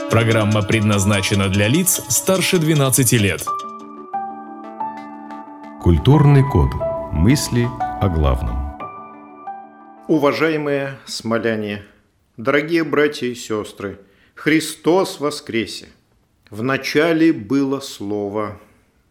Программа предназначена для лиц старше 12 лет. Культурный код. Мысли о главном. Уважаемые смоляне, дорогие братья и сестры, Христос воскресе! В начале было Слово,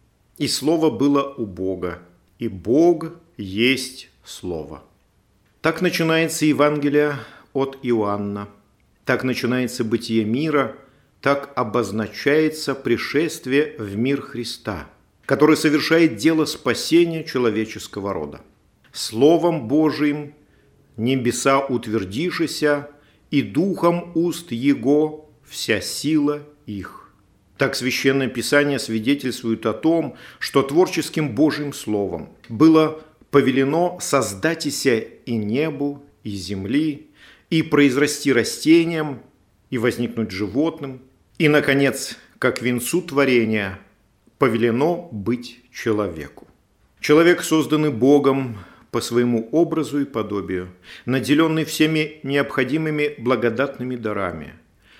и Слово было у Бога, и Бог есть Слово. Так начинается Евангелие от Иоанна, так начинается бытие мира, так обозначается пришествие в мир Христа, который совершает дело спасения человеческого рода. Словом Божиим небеса утвердишися, и духом уст Его вся сила их. Так Священное Писание свидетельствует о том, что творческим Божьим Словом было повелено создатися и небу, и земли, и произрасти растениям, и возникнуть животным, и, наконец, как венцу творения, повелено быть человеку. Человек, созданный Богом по своему образу и подобию, наделенный всеми необходимыми благодатными дарами,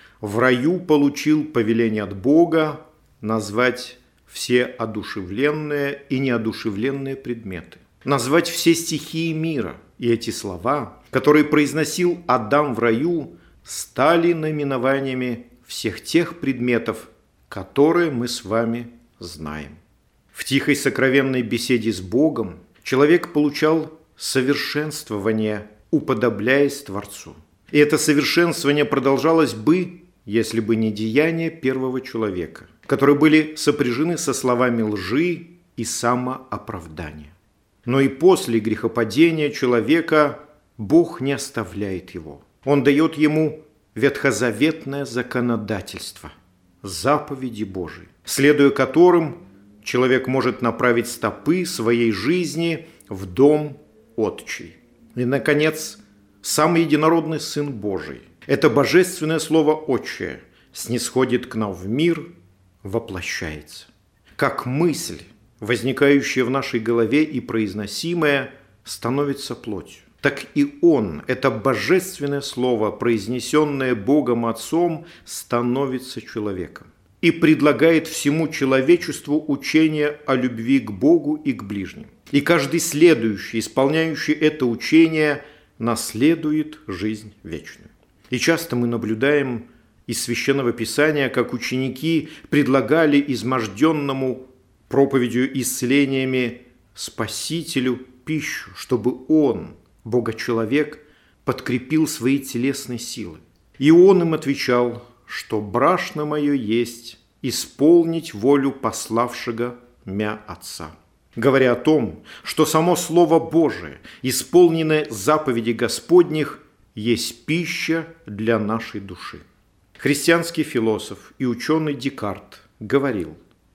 в раю получил повеление от Бога назвать все одушевленные и неодушевленные предметы, назвать все стихии мира. И эти слова, которые произносил Адам в раю, стали наименованиями всех тех предметов, которые мы с вами знаем. В тихой сокровенной беседе с Богом человек получал совершенствование, уподобляясь Творцу. И это совершенствование продолжалось бы, если бы не деяния первого человека, которые были сопряжены со словами лжи и самооправдания. Но и после грехопадения человека Бог не оставляет его. Он дает ему ветхозаветное законодательство, заповеди Божии, следуя которым человек может направить стопы своей жизни в дом Отчий. И, наконец, сам единородный Сын Божий, это божественное Слово Отчее, снисходит к нам в мир, воплощается. Как мысль, возникающая в нашей голове и произносимая, становится плотью, так и Он, это божественное Слово, произнесенное Богом Отцом, становится человеком и предлагает всему человечеству учение о любви к Богу и к ближним. И каждый следующий, исполняющий это учение, наследует жизнь вечную. И часто мы наблюдаем из Священного Писания, как ученики предлагали изможденному проповедью исцелениями Спасителю пищу, чтобы он, Бога-человек, подкрепил свои телесные силы. И он им отвечал, что брашно мое есть исполнить волю пославшего мя Отца. Говоря о том, что само Слово Божие, исполненное заповеди Господних, есть пища для нашей души. Христианский философ и ученый Декарт говорил: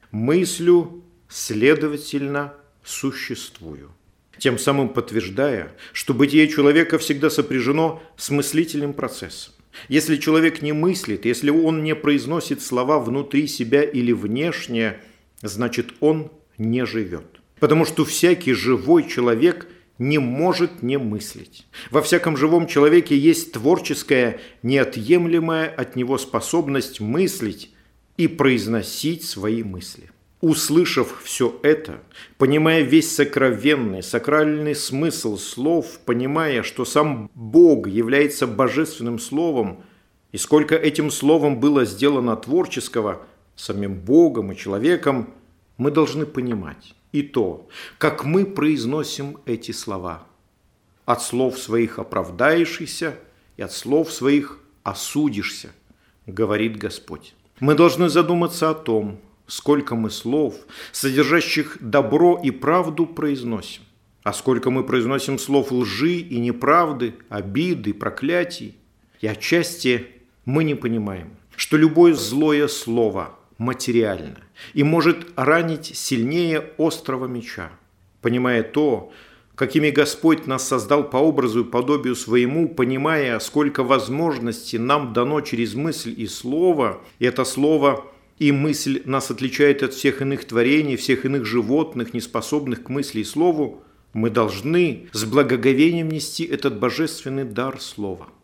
«Мыслю, следовательно, существую», тем самым подтверждая, что бытие человека всегда сопряжено с мыслительным процессом. Если человек не мыслит, если он не произносит слова внутри себя или внешне, значит, он не живет. Потому что всякий живой человек не может не мыслить. Во всяком живом человеке есть творческая, неотъемлемая от него способность мыслить и произносить свои мысли. Услышав все это, понимая весь сокровенный, сакральный смысл слов, понимая, что сам Бог является божественным словом, и сколько этим словом было сделано творческого самим Богом и человеком, мы должны понимать и то, как мы произносим эти слова. От слов своих оправдаешься и от слов своих осудишься, говорит Господь. Мы должны задуматься о том, сколько мы слов, содержащих добро и правду, произносим, а сколько мы произносим слов лжи и неправды, обиды, проклятий. И отчасти мы не понимаем, что любое злое слово материально и может ранить сильнее острого меча. Понимая то, какими Господь нас создал по образу и подобию своему, понимая, сколько возможностей нам дано через мысль и слово, и это слово и мысль нас отличает от всех иных творений, всех иных животных, неспособных к мысли и слову, мы должны с благоговением нести этот божественный дар слова.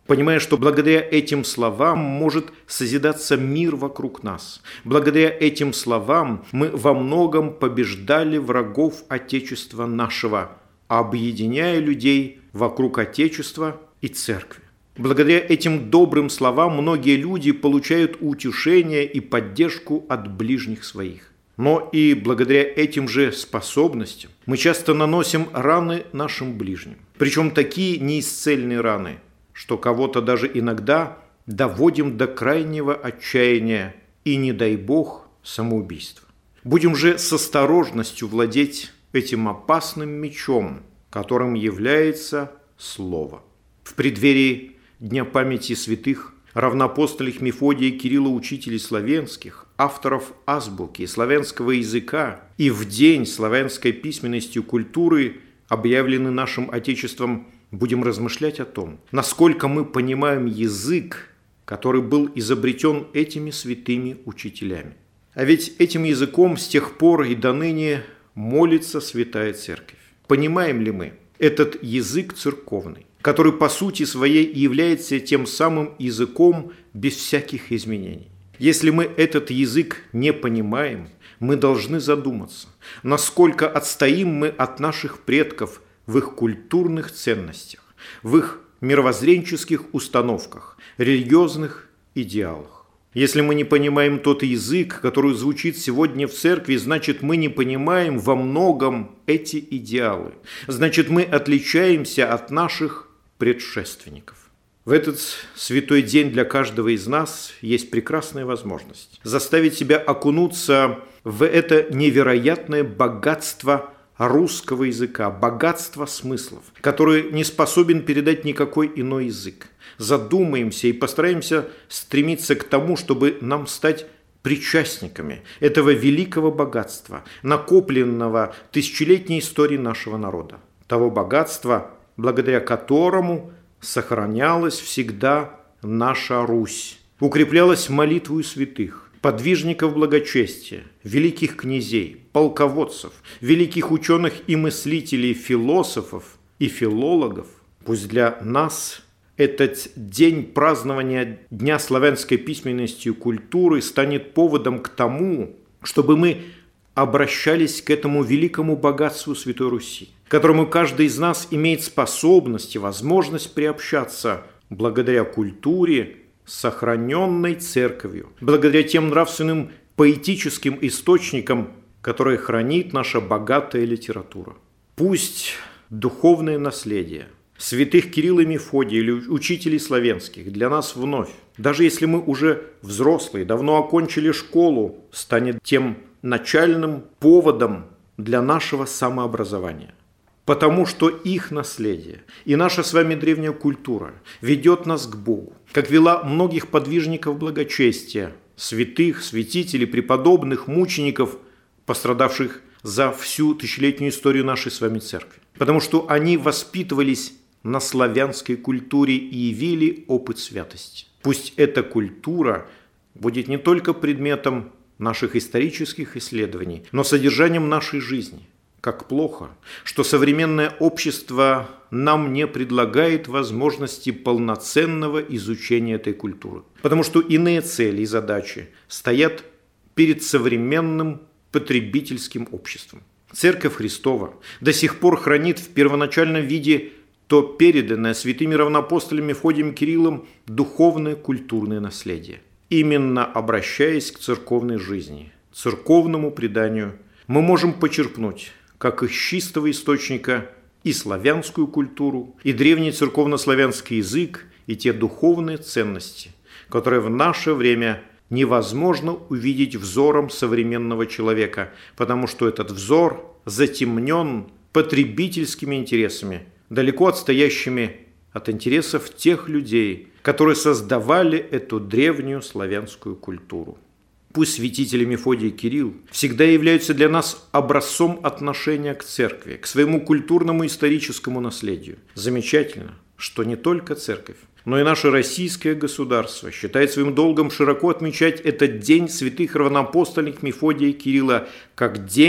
понимая, что благодаря этим словам может созидаться мир вокруг нас. Благодаря этим словам мы во многом побеждали врагов Отечества нашего, объединяя людей вокруг Отечества и Церкви. Благодаря этим добрым словам многие люди получают утешение и поддержку от ближних своих. Но и благодаря этим же способностям мы часто наносим раны нашим ближним. Причем такие неисцельные раны, что кого-то даже иногда доводим до крайнего отчаяния и, не дай Бог, самоубийства. Будем же с осторожностью владеть этим опасным мечом, которым является Слово. В преддверии Дня памяти святых равноапостолов Мефодия и Кирилла, учителей славянских, авторов азбуки славянского языка, и в День славянской письменности и культуры, объявленный нашим Отечеством, будем размышлять о том, насколько мы понимаем язык, который был изобретен этими святыми учителями. А ведь этим языком с тех пор и до ныне молится Святая Церковь. Понимаем ли мы этот язык церковный, который по сути своей является тем самым языком без всяких изменений? Если мы этот язык не понимаем, мы должны задуматься, насколько отстоим мы от наших предков в их культурных ценностях, в их мировоззренческих установках, религиозных идеалах. Если мы не понимаем тот язык, который звучит сегодня в церкви, значит, мы не понимаем во многом эти идеалы. Значит, мы отличаемся от наших предшественников. В этот святой день для каждого из нас есть прекрасная возможность заставить себя окунуться в это невероятное богатство русского языка, богатство смыслов, которое не способен передать никакой иной язык. Задумаемся и постараемся стремиться к тому, чтобы нам стать причастниками этого великого богатства, накопленного тысячелетней историей нашего народа. Того богатства, благодаря которому сохранялась всегда наша Русь, укреплялась молитвою святых, подвижников благочестия, великих князей, полководцев, великих ученых и мыслителей, философов и филологов. Пусть для нас этот день празднования Дня славянской письменности и культуры станет поводом к тому, чтобы мы обращались к этому великому богатству Святой Руси, к которому каждый из нас имеет способность и возможность приобщаться благодаря культуре, сохраненной Церковью, благодаря тем нравственным поэтическим источникам, которые хранит наша богатая литература. Пусть духовное наследие святых Кирилла и Мефодия или учителей славянских для нас вновь, даже если мы уже взрослые, давно окончили школу, станет тем начальным поводом для нашего самообразования. Потому что их наследие и наша с вами древняя культура ведет нас к Богу, как вела многих подвижников благочестия, святых, святителей, преподобных, мучеников, пострадавших за всю тысячелетнюю историю нашей с вами церкви. Потому что они воспитывались на славянской культуре и явили опыт святости. Пусть эта культура будет не только предметом наших исторических исследований, но содержанием нашей жизни. Как плохо, что современное общество нам не предлагает возможности полноценного изучения этой культуры. Потому что иные цели и задачи стоят перед современным потребительским обществом. Церковь Христова до сих пор хранит в первоначальном виде то переданное святыми равноапостолами Мефодием и Кириллом духовное культурное наследие. Именно обращаясь к церковной жизни, церковному преданию, мы можем почерпнуть, как из чистого источника, и славянскую культуру, и древний церковно-славянский язык, и те духовные ценности, которые в наше время невозможно увидеть взором современного человека, потому что этот взор затемнен потребительскими интересами, далеко отстоящими от интересов тех людей, которые создавали эту древнюю славянскую культуру. Пусть святители Мефодий и Кирилл всегда являются для нас образцом отношения к церкви, к своему культурному историческому наследию. Замечательно, что не только церковь, но и наше российское государство считает своим долгом широко отмечать этот день святых равноапостольных Мефодия и Кирилла как день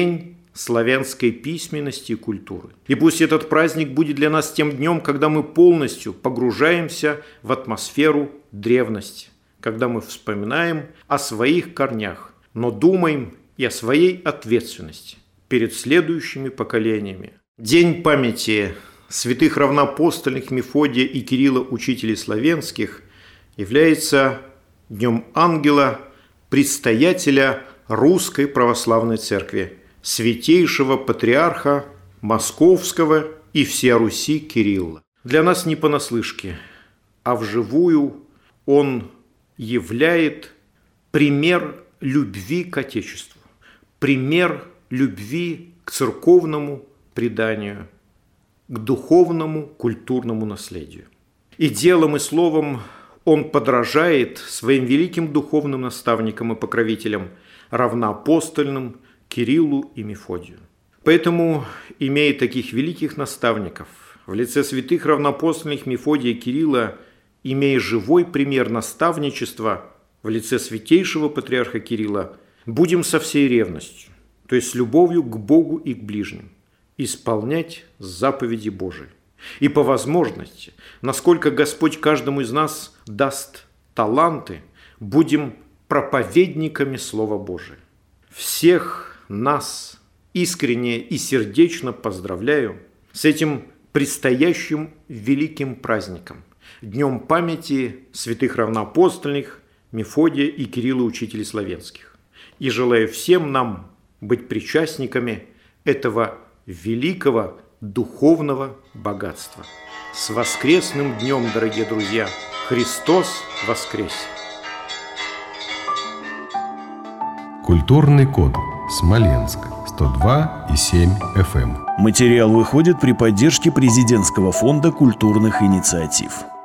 славянской письменности и культуры. И пусть этот праздник будет для нас тем днем, когда мы полностью погружаемся в атмосферу древности, когда мы вспоминаем о своих корнях, но думаем и о своей ответственности перед следующими поколениями. День памяти святых равноапостольных Мефодия и Кирилла, учителей славянских, является Днем Ангела, предстоятеля Русской Православной Церкви, святейшего патриарха Московского и всея Руси Кирилла. Для нас не понаслышке, а вживую он являет пример любви к Отечеству, пример любви к церковному преданию, к духовному культурному наследию. И делом, и словом он подражает своим великим духовным наставникам и покровителям, равноапостольным Кириллу и Мефодию. Поэтому, имея таких великих наставников в лице святых равноапостольных Мефодия и Кирилла, имея живой пример наставничества в лице святейшего патриарха Кирилла, будем со всей ревностью, то есть с любовью к Богу и к ближним, исполнять заповеди Божии. И по возможности, насколько Господь каждому из нас даст таланты, будем проповедниками Слова Божия. Всех нас искренне и сердечно поздравляю с этим предстоящим великим праздником, Днем памяти святых равноапостольных Мефодия и Кирилла, учителей славянских. И желаю всем нам быть причастниками этого великого духовного богатства. С воскресным днем, дорогие друзья! Христос воскресе! Культурный код. Смоленск. 102,7 FM. Материал выходит при поддержке президентского фонда культурных инициатив.